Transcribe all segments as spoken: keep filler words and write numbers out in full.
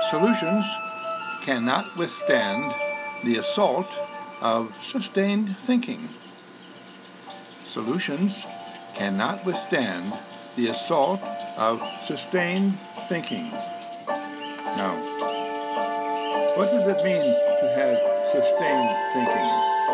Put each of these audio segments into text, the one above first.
Solutions cannot withstand the assault of sustained thinking. Solutions cannot withstand the assault of sustained thinking. Now, what does it mean to have sustained thinking?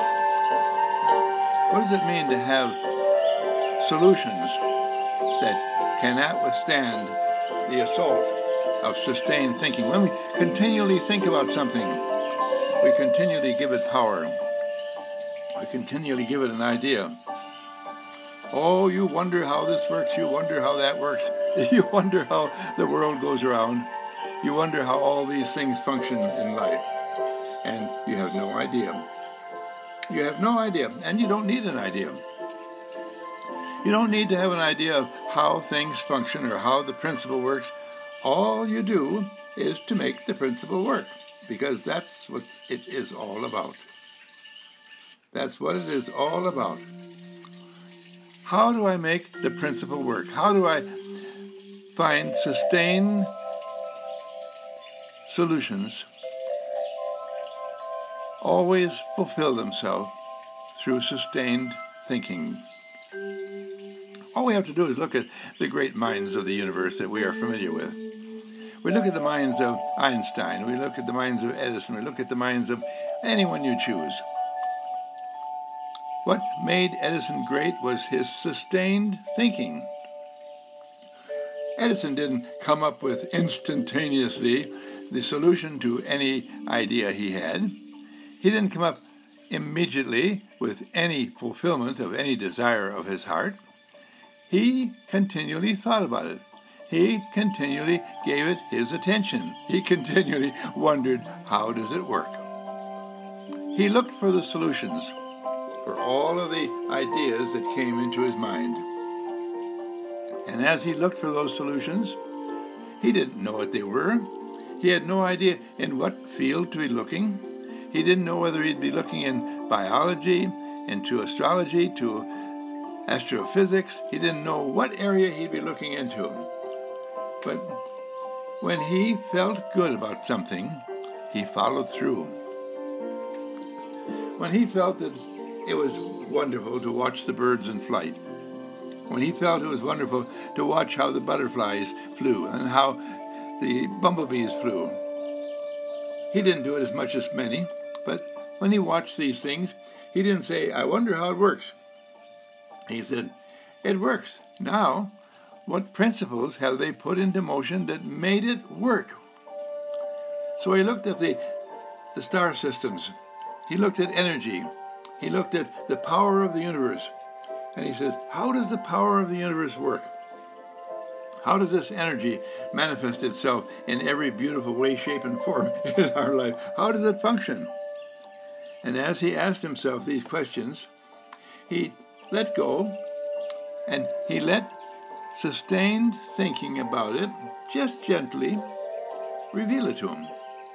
What does it mean to have solutions that cannot withstand the assault of sustained thinking? When we continually think about something, we continually give it power. We continually give it an idea. Oh, you wonder how this works. You wonder how that works. You wonder how the world goes around. You wonder how all these things function in life. And you have no idea. You have no idea. And you don't need an idea. You don't need to have an idea of how things function or how the principle works. All you do is to make the principle work, because that's what it is all about. That's what it is all about. How do I make the principle work? How do I find sustained solutions always fulfill themselves through sustained thinking? All we have to do is look at the great minds of the universe that we are familiar with. We look at the minds of Einstein, we look at the minds of Edison, we look at the minds of anyone you choose. What made Edison great was his sustained thinking. Edison didn't come up with instantaneously the solution to any idea he had. He didn't come up immediately with any fulfillment of any desire of his heart. He continually thought about it. He continually gave it his attention. He continually wondered, how does it work? He looked for the solutions for all of the ideas that came into his mind. And as he looked for those solutions, he didn't know what they were. He had no idea in what field to be looking. He didn't know whether he'd be looking in biology, into astrology, to astrophysics. He didn't know what area he'd be looking into. But when he felt good about something, he followed through. When he felt that it was wonderful to watch the birds in flight, when he felt it was wonderful to watch how the butterflies flew and how the bumblebees flew, he didn't do it as much as many, but when he watched these things, he didn't say, I wonder how it works. He said, it works. Now, what principles have they put into motion that made it work? So he looked at the, the star systems. He looked at energy. He looked at the power of the universe. And he says, how does the power of the universe work? How does this energy manifest itself in every beautiful way, shape, and form in our life? How does it function? And as he asked himself these questions, he let go and he let sustained thinking about it just gently reveal it to him.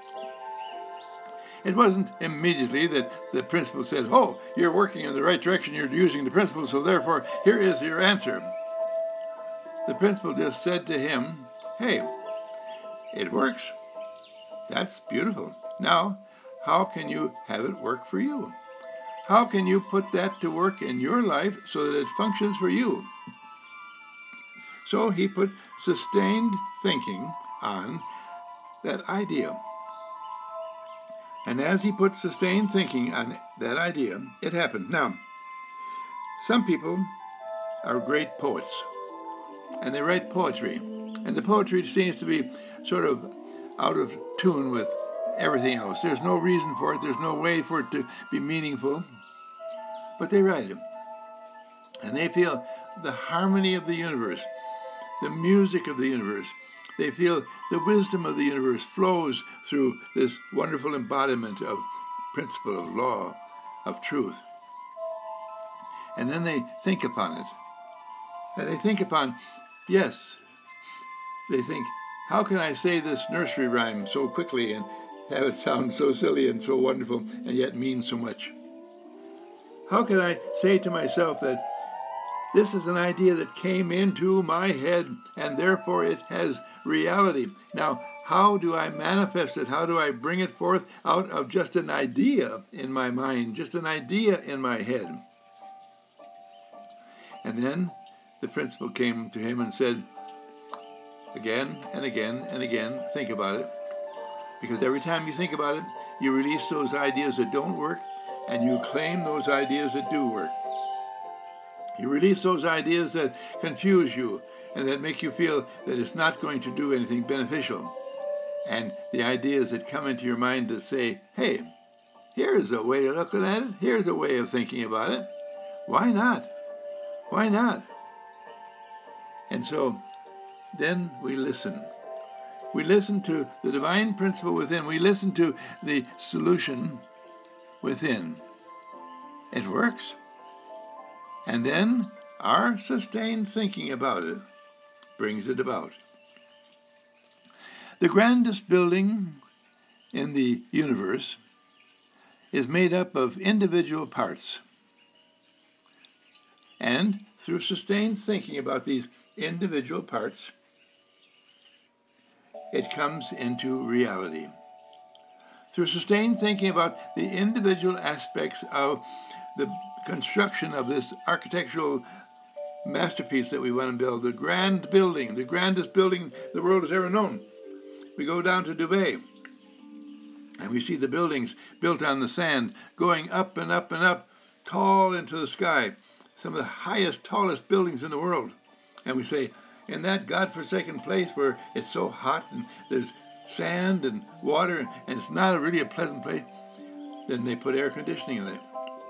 It wasn't immediately that the principle said, oh, you're working in the right direction, you're using the principle, so therefore here is your answer. The principle just said to him, hey, it works. That's beautiful. Now, how can you have it work for you? How can you put that to work in your life so that it functions for you? So he put sustained thinking on that idea. And as he put sustained thinking on that idea, it happened. Now, some people are great poets, and they write poetry. And the poetry seems to be sort of out of tune with everything else. There's no reason for it. There's no way for it to be meaningful. But they write it. And they feel the harmony of the universe, the music of the universe. They feel the wisdom of the universe flows through this wonderful embodiment of principle, of law, of truth. And then they think upon it. And they think upon, yes, they think, how can I say this nursery rhyme so quickly and have it sound so silly and so wonderful and yet mean so much? How can I say to myself that this is an idea that came into my head and therefore it has reality? Now, how do I manifest it? How do I bring it forth out of just an idea in my mind, just an idea in my head? And then the principal came to him and said, again and again and again, think about it. Because every time you think about it, you release those ideas that don't work, and you claim those ideas that do work. You release those ideas that confuse you and that make you feel that it's not going to do anything beneficial. And the ideas that come into your mind that say, hey, here's a way of looking at it. Here's a way of thinking about it. Why not? Why not? And so then we listen. We listen to the divine principle within. We listen to the solution within. It works. And then our sustained thinking about it brings it about. The grandest building in the universe is made up of individual parts. And through sustained thinking about these individual parts, it comes into reality. Through sustained thinking about the individual aspects of the construction of this architectural masterpiece that we want to build, the grand building, the grandest building the world has ever known. We go down to Dubai, and we see the buildings built on the sand, going up and up and up, tall into the sky, some of the highest, tallest buildings in the world. And we say, in that godforsaken place where it's so hot and there's sand and water and it's not really a pleasant place, then they put air conditioning in it.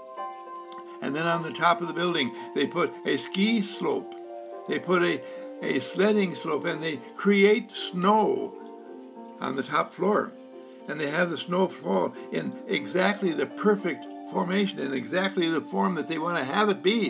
And then on the top of the building, they put a ski slope. They put a, a sledding slope, and they create snow on the top floor. And they have the snow fall in exactly the perfect formation, in exactly the form that they want to have it be.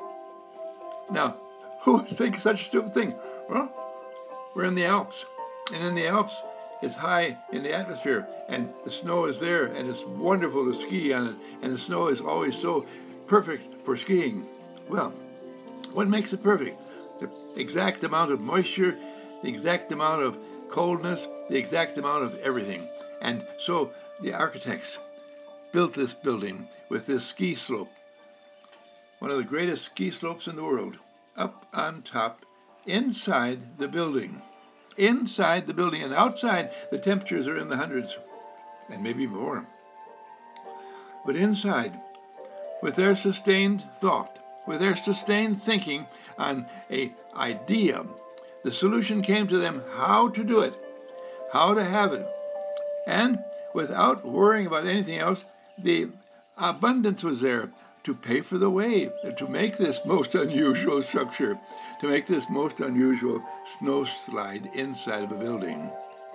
Now, who would think such a stupid thing? Well, we're in the Alps. And in the Alps, it's high in the atmosphere, and the snow is there, and it's wonderful to ski on it, and the snow is always so perfect for skiing. Well, what makes it perfect? The exact amount of moisture, the exact amount of coldness, the exact amount of everything. And so the architects built this building with this ski slope, one of the greatest ski slopes in the world, up on top, inside the building. Inside the building, and outside the temperatures are in the hundreds, and maybe more. But inside, with their sustained thought, with their sustained thinking on an idea, the solution came to them how to do it, how to have it. And without worrying about anything else, the abundance was there to pay for the way, to make this most unusual structure, to make this most unusual snow slide inside of a building.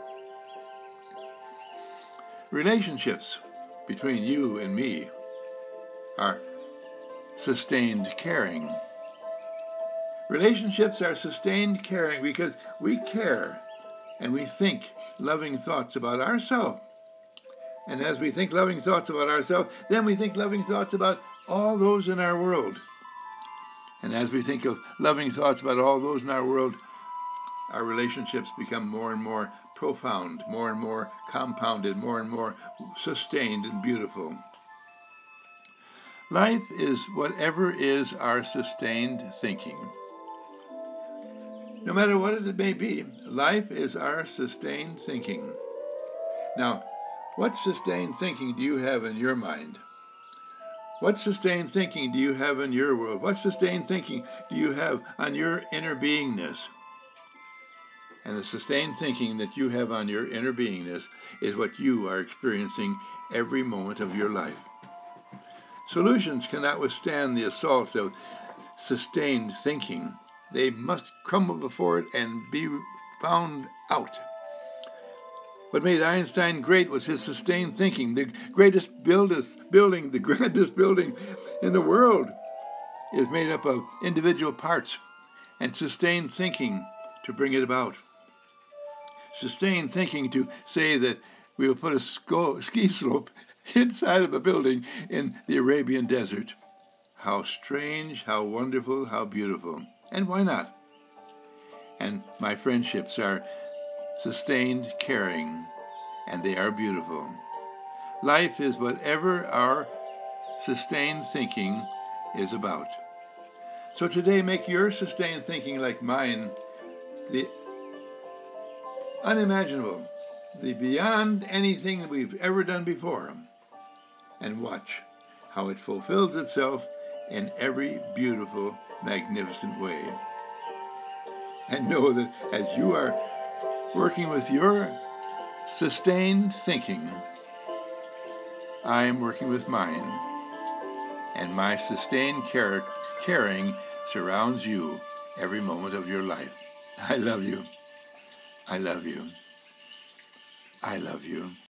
Relationships between you and me are sustained caring. Relationships are sustained caring because we care and we think loving thoughts about ourselves. And as we think loving thoughts about ourselves, then we think loving thoughts about all those in our world. And as we think of loving thoughts about all those in our world, our relationships become more and more profound, more and more compounded, more and more sustained and beautiful. Life is whatever is our sustained thinking. No matter what it may be, life is our sustained thinking. Now, what sustained thinking do you have in your mind? What sustained thinking do you have in your world? What sustained thinking do you have on your inner beingness? And the sustained thinking that you have on your inner beingness is what you are experiencing every moment of your life. Solutions cannot withstand the assault of sustained thinking. They must crumble before it and be found out. What made Einstein great was his sustained thinking. The greatest building, the grandest building in the world is made up of individual parts and sustained thinking to bring it about. Sustained thinking to say that we will put a ski slope inside of a building in the Arabian desert. How strange, how wonderful, how beautiful. And why not? And my friendships are sustained caring, and they are beautiful. Life is whatever our sustained thinking is about. So today, make your sustained thinking, like mine, the unimaginable, the beyond anything that we've ever done before, and watch how it fulfills itself in every beautiful, magnificent way. And know that as you are working with your sustained thinking, I am working with mine, and my sustained care, caring surrounds you every moment of your life. I love you. I love you. I love you.